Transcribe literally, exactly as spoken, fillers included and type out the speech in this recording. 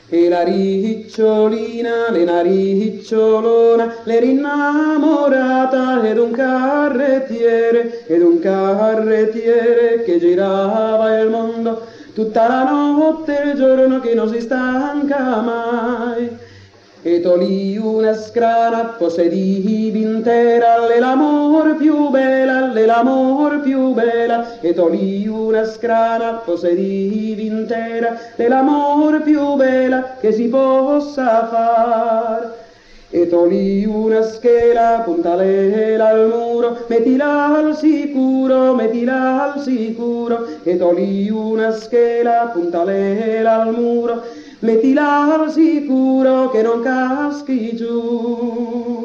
E la ricciolina, le naricciolona, l'era innamorata ed un carrettiere, ed un carrettiere che girava il mondo tutta la notte e il giorno che non si stanca mai. E tolì una scrana, possedivi intera, le l'amor più bella, le l'amor più bella. E tolì una scrana, possedivi intera, le l'amor più bella che si possa far. E tolì una schela, puntalela al muro, mettila al sicuro, mettila al sicuro. E tolì una schela, puntalela al muro, mettila al sicuro che non caschi giù.